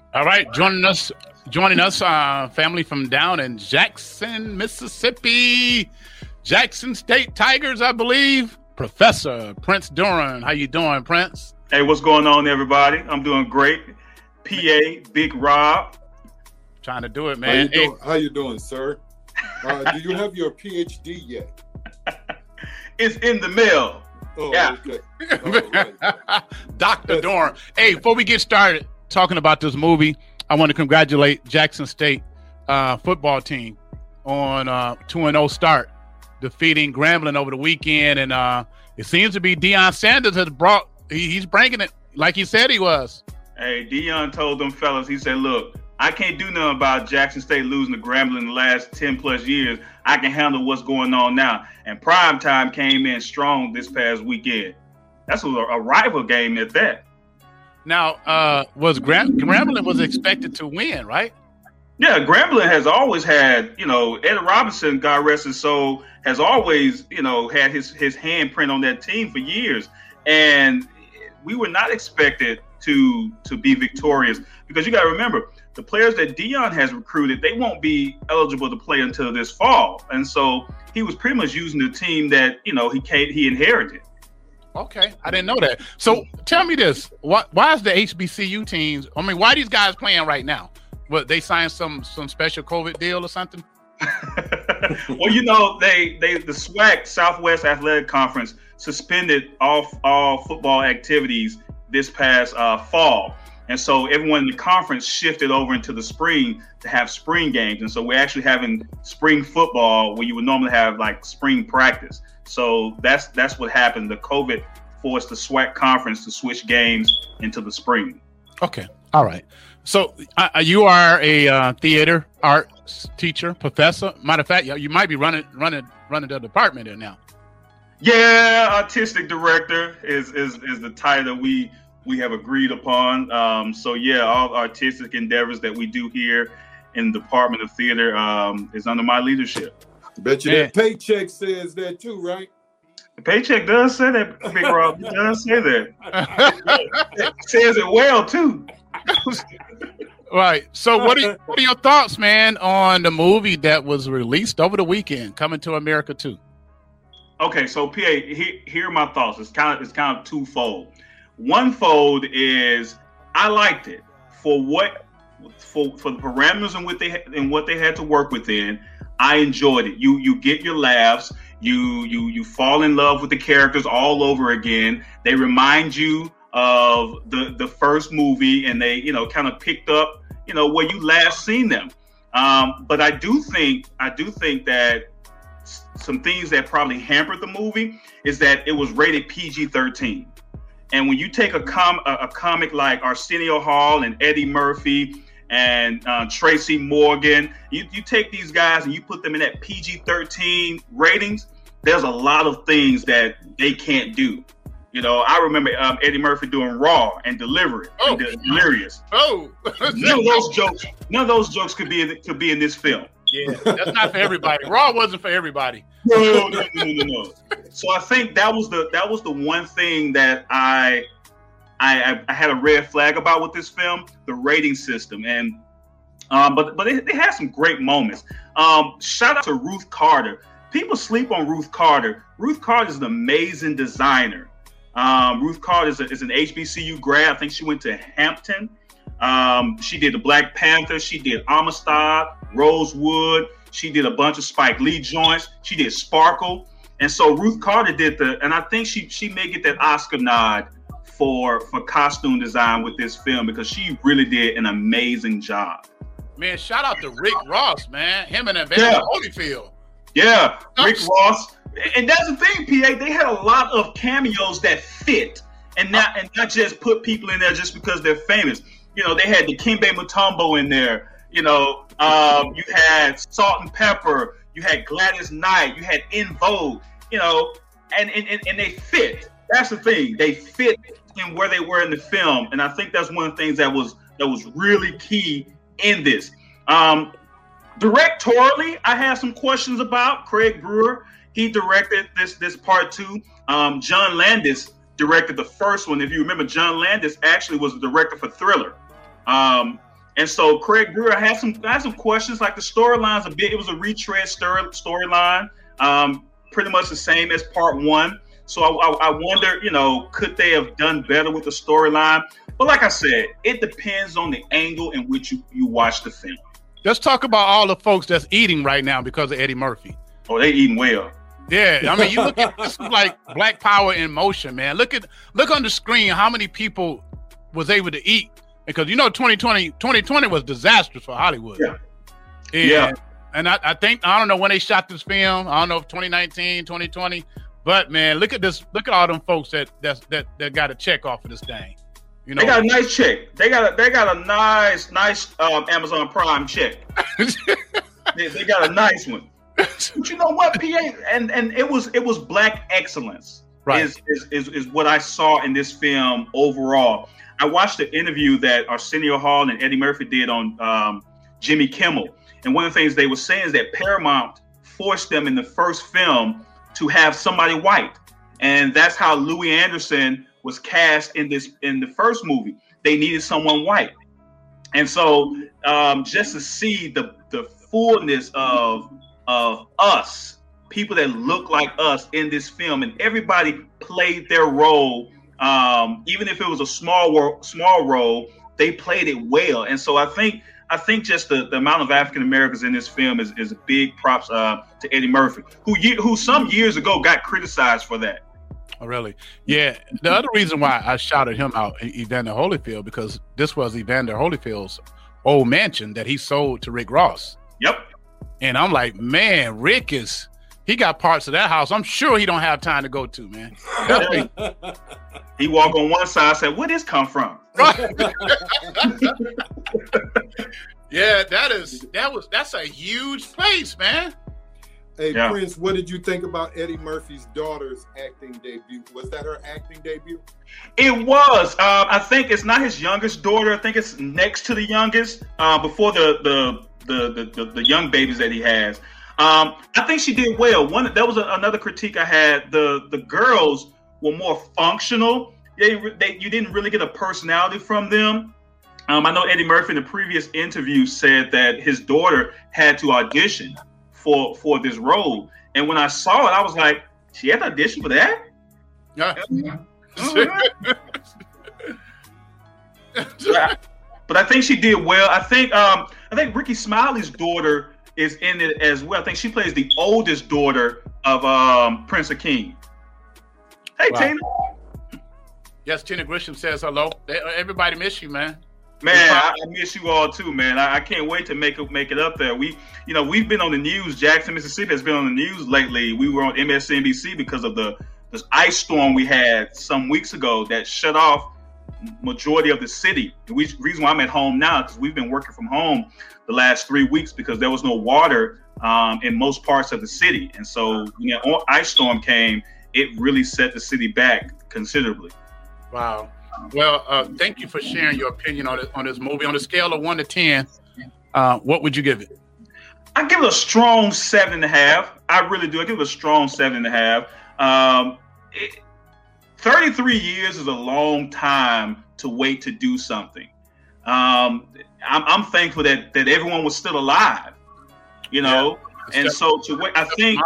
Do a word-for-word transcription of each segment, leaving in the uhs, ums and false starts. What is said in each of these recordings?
All right, joining us, joining us, uh, family from down in Jackson, Mississippi, Jackson State Tigers, I believe. Professor Prince Duran, how you doing, Prince? Hey, what's going on, everybody? I'm doing great. P A, Big Rob, trying to do it, How man. you Hey, doing, How you doing, sir? Uh, do you have your P H D yet? it's in the mail. Oh, Yeah. okay. All right. Doctor Duran. Hey, before we get started talking about this movie, I want to congratulate Jackson State uh, football team on a two and oh start, defeating Grambling over the weekend. And uh, it seems to be Deion Sanders has brought, he, he's bringing it like he said he was. Hey, Deion told them fellas, he said, look, I can't do nothing about Jackson State losing to Grambling in the last ten plus years. I can handle what's going on now. And prime time came in strong this past weekend. That's a, a rival game at that. Now, uh, was Gram- Grambling was expected to win, right? Yeah, Grambling has always had, you know, Ed Robinson, God rest his soul, has always, you know, had his, his handprint on that team for years. And we were not expected to to be victorious because you got to remember, the players that Deion has recruited, they won't be eligible to play until this fall. And so he was pretty much using the team that, you know, he came, he inherited. Okay, I didn't know that. So tell me this: why, why is the H B C U teams? I mean, why are these guys playing right now? What, they signed some some special COVID deal or something? Well, you know, they they the SWAC, Southwest Athletic Conference, suspended all all football activities this past uh, fall, and so everyone in the conference shifted over into the spring to have spring games, and so we're actually having spring football where you would normally have like spring practice. So that's that's what happened. The COVID forced the SWAC conference to switch games into the spring. Okay, all right. So uh, you are a uh, theater arts teacher, professor. Matter of fact, you, you might be running running running the department there now. Yeah, artistic director is is is the title we we have agreed upon. Um, so yeah, all artistic endeavors that we do here in the Department of Theater um, is under my leadership. Bet you Yeah. that paycheck says that too, right? The paycheck does say that, Big Rob. It does say that. It says it well too. Right. So what are, what are your thoughts, man, on the movie that was released over the weekend, Coming to America two? Okay, so P A, here, here are my thoughts. It's kind of it's kind of twofold. One fold is I liked it for what for for the parameters and what they and what they had to work within. I enjoyed it. You you get your laughs. You you you fall in love with the characters all over again. They remind you of the the first movie, and they you know kind of picked up you know where you last seen them. Um, but I do think I do think that some things that probably hampered the movie is that it was rated P G thirteen. And when you take a com a, a comic like Arsenio Hall and Eddie Murphy and uh, Tracy Morgan, you, you take these guys and you put them in that P G thirteen ratings, there's a lot of things that they can't do. You know, I remember um, Eddie Murphy doing Raw and Deliver It, Oh. and De- Delirious. Oh, None of those jokes, none of those jokes could be in, could be in this film. yeah, that's not for everybody. Raw wasn't for everybody. No, no, no, no, no, no. So I think that was the that was the one thing that I I, I had a red flag about with this film, the rating system, and um, but but it, it had some great moments. Um, shout out to Ruth Carter. People sleep on Ruth Carter. Ruth Carter is an amazing designer. Um, Ruth Carter is, a, is an H B C U grad. I think she went to Hampton. Um, she did the Black Panther. She did Amistad, Rosewood. She did a bunch of Spike Lee joints. She did Sparkle. And so Ruth Carter did the, and I think she she may get that Oscar nod for for costume design with this film because she really did an amazing job. Man, shout out to Rick Ross, man. Him and Evander Yeah. Holyfield. Yeah, Rick Ross. And that's the thing, P A. They had a lot of cameos that fit, and not and not just put people in there just because they're famous. You know, they had the Dikembe Mutombo in there. You know, um, you had Salt and Pepper. You had Gladys Knight. You had In Vogue. You know, and and, and, and they fit. That's the thing. They fit in where they were in the film, and I think that's one of the things that was that was really key in this. Um, directorially, I have some questions about Craig Brewer. He directed this this part two. Um, John Landis directed the first one. If you remember, John Landis actually was the director for Thriller. Um, And so Craig Brewer had some had some questions, like the storyline's a bit. It was a retread story storyline, um, pretty much the same as part one. So I, I, I wonder, you know, could they have done better with the storyline? But like I said, it depends on the angle in which you, you watch the film. Let's talk about all the folks that's eating right now because of Eddie Murphy. Oh, they eating well. Yeah, I mean, you look at this is like Black Power in motion, man. Look at look on the screen how many people was able to eat, because you know twenty twenty, twenty twenty was disastrous for Hollywood. Yeah. And, yeah. And I, I think I don't know when they shot this film. I don't know if twenty nineteen, twenty twenty, but man, look at this. Look at all them folks that that's, that that got a check off of this thing. You know, they got a nice check. They got a they got a nice nice um, Amazon Prime check. they, they got a nice one. But you know what, P A, and and it was it was black excellence. Right. Is, is is is what I saw in this film overall. I watched the interview that Arsenio Hall and Eddie Murphy did on um, Jimmy Kimmel, and one of the things they were saying is that Paramount forced them in the first film to have somebody white, and that's how Louis Anderson was cast in this in the first movie. They needed someone white, and so um, just to see the the fullness of of us, people that look like us in this film, and everybody played their role. Um, even if it was a small wor- small role, they played it well. And so I think I think just the, the amount of African Americans in this film is, is a big props uh, to Eddie Murphy, who who some years ago got criticized for that. Oh, really? Yeah. The other reason why I shouted him out, Evander Holyfield, because this was Evander Holyfield's old mansion that he sold to Rick Ross. Yep. And I'm like, man, Rick is, he got parts of that house I'm sure he don't have time to go to, man. He walk on one side and said, where this come from? Yeah, that is, that was, that's a huge place, man. Hey, yeah. Prince, what did you think about Eddie Murphy's daughter's acting debut? Was that her acting debut? It was. Uh, I think it's not his youngest daughter. I think it's next to the youngest, uh, before the the, the the the the young babies that he has. Um, I think she did well. One, that was a, another critique I had. The the girls were more functional. They, they you didn't really get a personality from them. Um, I know Eddie Murphy in the previous interview said that his daughter had to audition for for this role, and when I saw it, I was like, she had to audition for that? Yeah. but, but I think she did well. I think um, I think Ricky Smiley's daughter is in it as well. I think she plays the oldest daughter of um, Prince Akeem. Hey, wow. Tina. Yes, Tina Grisham says hello. Everybody miss you, man. Man, I, I miss you all too, man. I, I can't wait to make it make it up there. We, you know, we've been on the news. Jackson, Mississippi has been on the news lately. We were on M S N B C because of the this ice storm we had some weeks ago that shut off majority of the city. The reason why I'm at home now because we've been working from home the last three weeks because there was no water um, in most parts of the city, and so when the ice storm came, it really set the city back considerably. Wow. Well, uh, thank you for sharing your opinion on this, on this movie. On a scale of one to ten, uh, what would you give it? I give it a strong seven and a half. I really do. I give it a strong seven and a half. Um, it, thirty-three years is a long time to wait to do something. Um, I'm, I'm thankful that that everyone was still alive, you know, yeah, and so to wait. I think,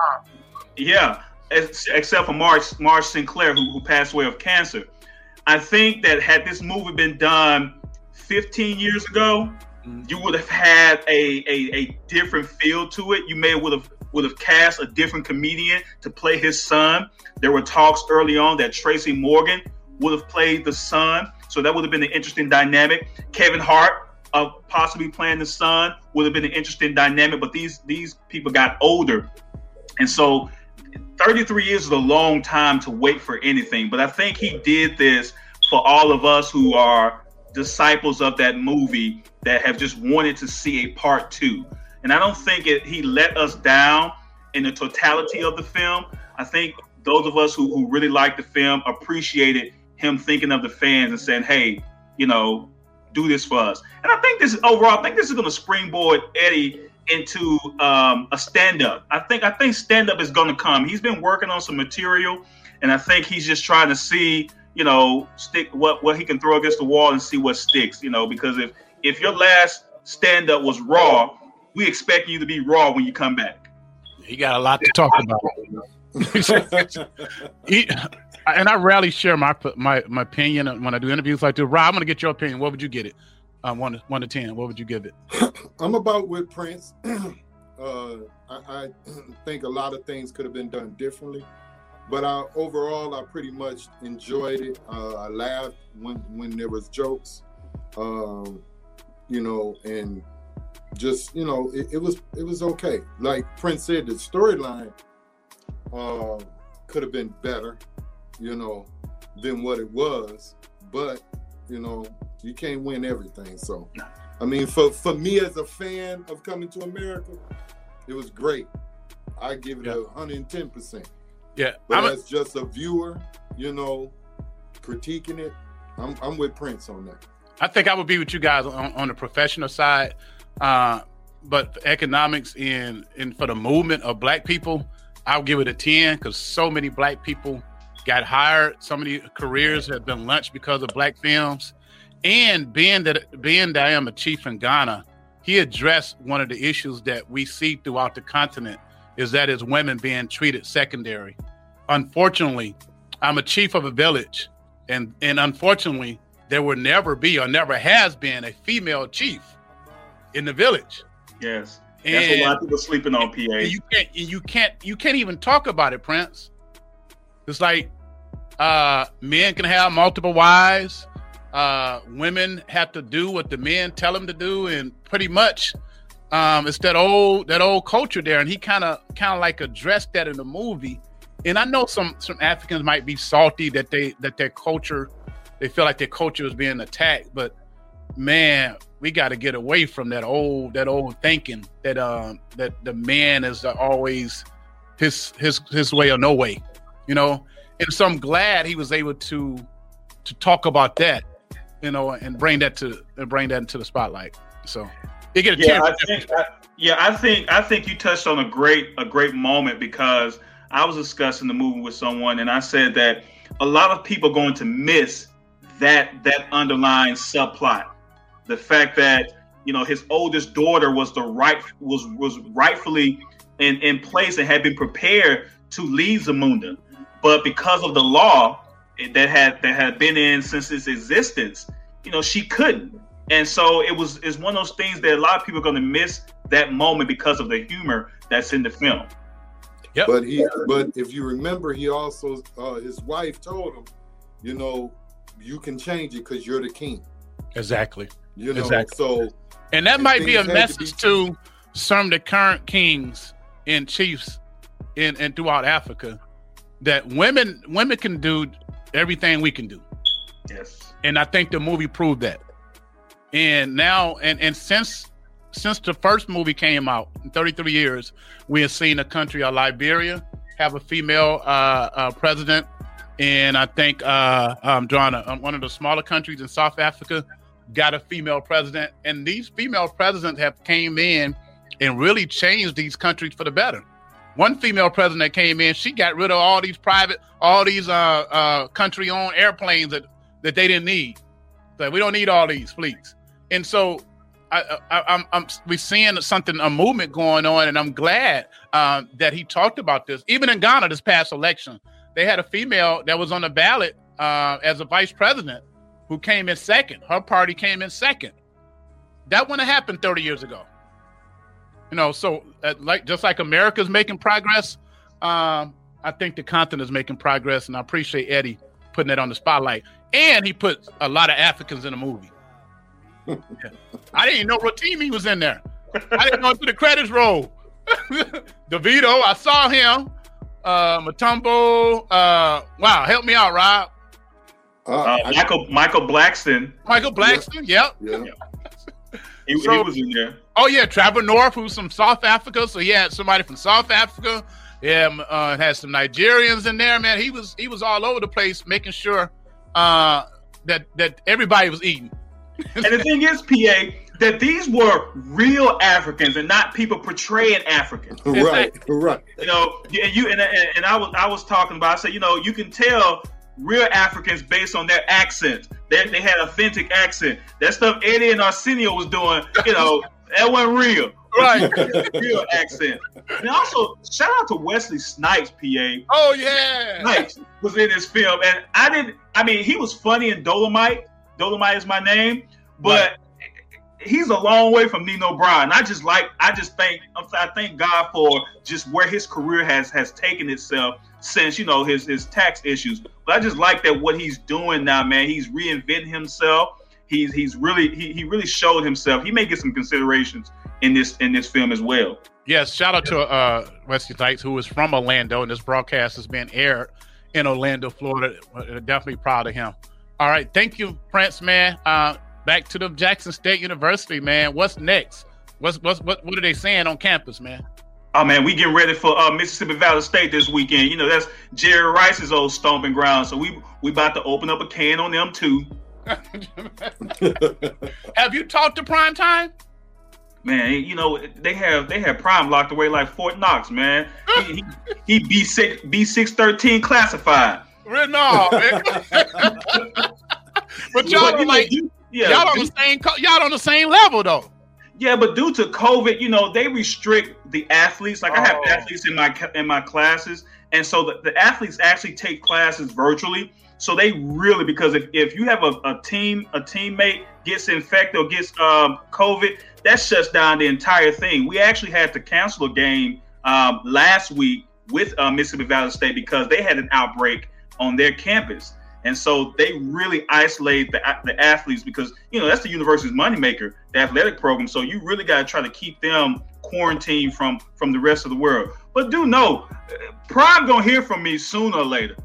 yeah, except for Marge Marge Sinclair, who, who passed away of cancer. I think that had this movie been done fifteen years ago, mm-hmm. you would have had a, a, a different feel to it. You may would have would have cast a different comedian to play his son. There were talks early on that Tracy Morgan would have played the son, so that would have been an interesting dynamic. Kevin Hart uh, possibly playing the son would have been an interesting dynamic. But these these people got older, and so thirty-three years is a long time to wait for anything, but I think he did this for all of us who are disciples of that movie that have just wanted to see a part two. And I don't think it, he let us down in the totality of the film. I think those of us who, who really liked the film appreciated him thinking of the fans and saying, hey, you know, do this for us. And I think this is overall, I think this is going to springboard Eddie into um, a stand-up. I think I think stand-up is going to come. He's been working on some material, and I think he's just trying to see, you know, stick what what he can throw against the wall and see what sticks. You know, because if if your last stand up was raw, we expect you to be raw when you come back. He got a lot to talk about. he, and I rarely share my my my opinion when I do interviews like this. Rob, I'm gonna get your opinion. What would you get it? Um, one to one to ten. What would you give it? I'm about with Prince. uh, I, I think a lot of things could have been done differently, but I, overall, I pretty much enjoyed it. Uh, I laughed when when there was jokes, um, you know, and just you know, it, it was it was okay. Like Prince said, the storyline uh, could have been better, you know, than what it was, but you know, you can't win everything. So, I mean, for, for me as a fan of Coming to America, it was great. I give it a yeah. one hundred ten percent. Yeah. But I'm as a, just a viewer, you know, critiquing it, I'm I'm with Prince on that. I think I would be with you guys on, on the professional side. Uh, but for economics and, and for the movement of black people, I'll give it a ten because so many black people got hired. So many careers have been launched because of black films. And being that being that I am a chief in Ghana, he addressed one of the issues that we see throughout the continent is that is women being treated secondary. Unfortunately, I'm a chief of a village, and, and unfortunately, there will never be or never has been a female chief in the village. Yes, that's and, a lot of people sleeping on P A. You can't, you can't, you can't even talk about it, Prince. It's like uh, men can have multiple wives. Uh, women have to do what the men tell them to do, and pretty much um, it's that old that old culture there. And he kind of kind of like addressed that in the movie. And I know some some Africans might be salty that they that their culture they feel like their culture is being attacked. But man, we got to get away from that old that old thinking that um that the man is always his his his way or no way, you know. And so I'm glad he was able to to talk about that. You know, and bring that to and bring that into the spotlight. So they get a yeah, I think, I, yeah, I think I think you touched on a great a great moment because I was discussing the movie with someone and I said that a lot of people are going to miss that that underlying subplot, the fact that you know his oldest daughter was the right was was rightfully in in place and had been prepared to leave Zamunda, but because of the law that had that had been in since its existence, you know, she couldn't. And so it was it's one of those things that a lot of people are going to miss that moment because of the humor that's in the film. Yep. But he but if you remember, he also uh, his wife told him, you know, you can change it because you're the king. Exactly. You know, exactly. So and that might be a message to, be- to some of the current kings and chiefs in and throughout Africa that women women can do everything we can do. Yes. And I think the movie proved that. And now, and, and since since the first movie came out in thirty-three years, we have seen a country of Liberia have a female uh, uh, president. And I think uh, um, Joanna, um, one of the smaller countries in South Africa got a female president. And these female presidents have came in and really changed these countries for the better. One female president that came in, she got rid of all these private, all these uh, uh, country-owned airplanes that, that they didn't need. So we don't need all these fleets. And so I, I, I'm, I'm we're seeing something, a movement going on, and I'm glad uh, that he talked about this. Even in Ghana, this past election, they had a female that was on the ballot uh, as a vice president who came in second. Her party came in second. That wouldn't have happened thirty years ago. You know, so uh, like just like America's making progress, um, I think the continent is making progress, and I appreciate Eddie putting that on the spotlight. And he put a lot of Africans in the movie. Yeah. I didn't even know Rotimi was in there. I didn't know through the credits roll. DeVito, I saw him. Uh, Mutombo. Uh, wow, help me out, Rob. Uh, uh, Michael Michael Blackston. Michael Blackston, yeah. Yep. yep. He, so, he was in there. Oh yeah, Trevor North, who's from South Africa. So he had somebody from South Africa. Yeah, uh, had some Nigerians in there. Man, he was he was all over the place, making sure uh, that that everybody was eating. And the thing is, P A, that these were real Africans and not people portraying Africans. Right, right. You know, and you and, and I was I was talking about. I said, you know, you can tell real Africans based on their accents. They, they had authentic accent. That stuff Eddie and Arsenio was doing, you know, that wasn't real. Right. Real accent. And also, shout out to Wesley Snipes, P A. Oh, yeah. Snipes was in this film. And I didn't, I mean, he was funny in Dolomite. Dolomite is my name. But right. he's a long way from Nino Brown. I just like, I just thank, I thank God for just where his career has has taken itself since, you know, his, his tax issues. But I just like that what he's doing now, man. He's reinventing himself. He's he's really he, he really showed himself. He may get some considerations in this in this film as well. Yes, shout out to uh, Wesley Snipes, who is from Orlando, and this broadcast has been aired in Orlando, Florida. We're definitely proud of him. All right, thank you, Prince, man. Uh, back to the Jackson State University, man. What's next? What's what's what what are they saying on campus, man? Oh man, we getting ready for uh, Mississippi Valley State this weekend. You know, that's Jerry Rice's old stomping ground. So we we about to open up a can on them too. Have you talked to Prime Time? Man, you know they have they have Prime locked away like Fort Knox, man. He he, he B six B six thirteen classified. No, man. But y'all But, are you know, like you- yeah, y'all on the same co- y'all on the same level though. Yeah, but due to COVID, you know, they restrict the athletes. Like I have Oh. athletes in my in my classes, and so the, the athletes actually take classes virtually. So they really, because if, if you have a, a team, a teammate gets infected or gets um, COVID, that shuts down the entire thing. We actually had to cancel a game um, last week with uh, Mississippi Valley State because they had an outbreak on their campus. And so they really isolate the, the athletes because, you know, that's the university's moneymaker, the athletic program. So you really got to try to keep them quarantined from, from the rest of the world. But do know, Prime gonna hear from me sooner or later.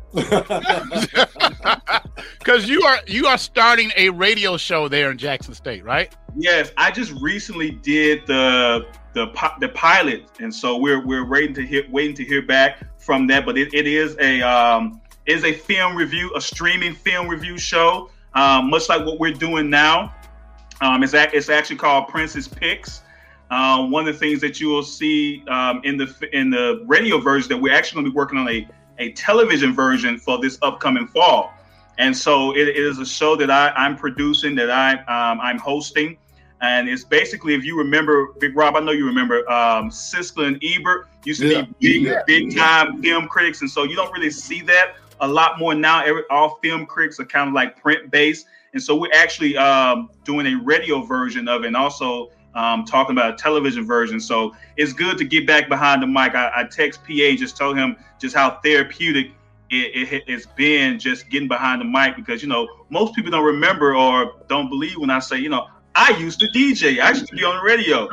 Because you are you are starting a radio show there in Jackson State, right? Yes, I just recently did the the pi- the pilot, and so we're we're waiting to hear waiting to hear back from that. But it, it is a um, is a film review, a streaming film review show, um, much like what we're doing now. Um, it's a, it's actually called Prince's Picks. Uh, one of the things that you will see um, in the in the radio version that we're actually going to be working on a, a television version for this upcoming fall, and so it, it is a show that I, I'm producing, that I um, I'm hosting, and it's basically, if you remember, Big Rob, I know you remember, um, Siskel and Ebert used to Yeah. be big Yeah. big time film critics, and so you don't really see that a lot more now. Every, all film critics are kind of like print based, and so we're actually um, doing a radio version of it, and also Um, talking about a television version. So it's good to get back behind the mic. I, I text P A and just told him just how therapeutic it, it, it's been just getting behind the mic, because, you know, most people don't remember or don't believe when I say, you know, I used to D J. I used to be on the radio.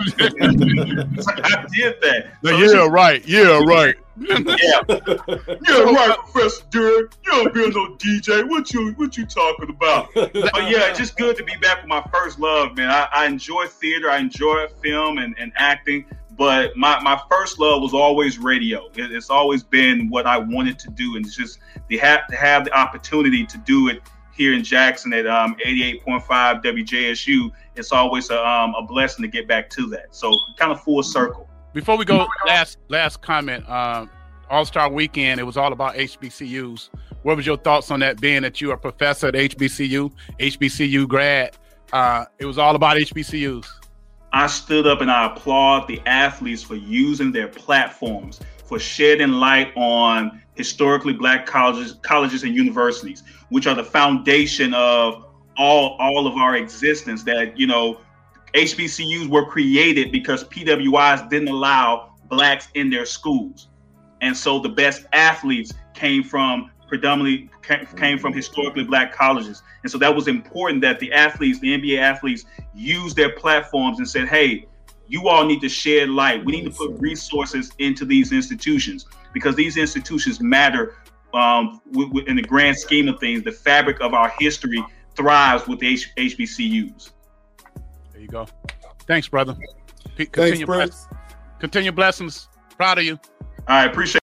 So I did that. So it's yeah, right. Yeah, right. yeah, yeah, right, Professor Derek. You don't be no D J. What you what you talking about? But yeah, it's just good to be back with my first love, man. I, I enjoy theater, I enjoy film and, and acting, but my, my first love was always radio. It, it's always been what I wanted to do, and it's just to have to have the opportunity to do it here in Jackson at um, eighty-eight point five W J S U. It's always a, um, a blessing to get back to that. So kind of full circle. Before we go, last last comment. Um, All-Star Weekend, it was all about H B C Us. What was your thoughts on that, being that you are a professor at H B C U, H B C U grad? Uh, it was all about H B C Us. I stood up and I applaud the athletes for using their platforms, for shedding light on historically Black colleges, colleges and universities, which are the foundation of all, all of our existence. That, you know, H B C Us were created because P W Is didn't allow Blacks in their schools. And so the best athletes came from predominantly came from historically Black colleges. And so that was important that the athletes, the N B A athletes, used their platforms and said, hey, you all need to shed light. We need to put resources into these institutions, because these institutions matter um, w- w- in the grand scheme of things. The fabric of our history thrives with the H- HBCUs. There you go. Thanks, brother. P- Thanks, continue, Prince. bless- continue blessings. Proud of you. I appreciate